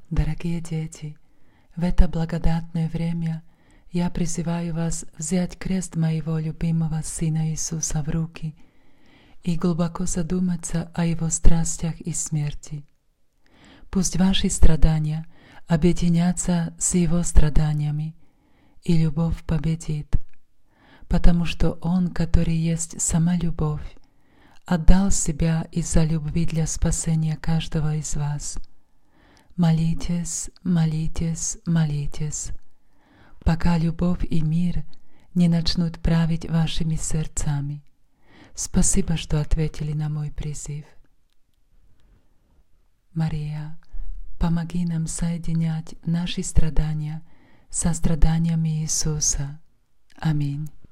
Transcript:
Дорогие дети, в это благодатное время я призываю вас взять крест моего любимого Сына Иисуса в руки и глубоко задуматься о Его страстях и смерти. Пусть ваши страдания объединятся с Его страданиями, и любовь победит, потому что Он, который есть сама любовь, отдал себя из-за любви для спасения каждого из вас. Молитесь, молитесь, молитесь, пока любовь и мир не начнут править вашими сердцами. Спасибо, что ответили на мой призыв. Мария, помоги нам соединять наши страдания со страданиями Иисуса. Аминь.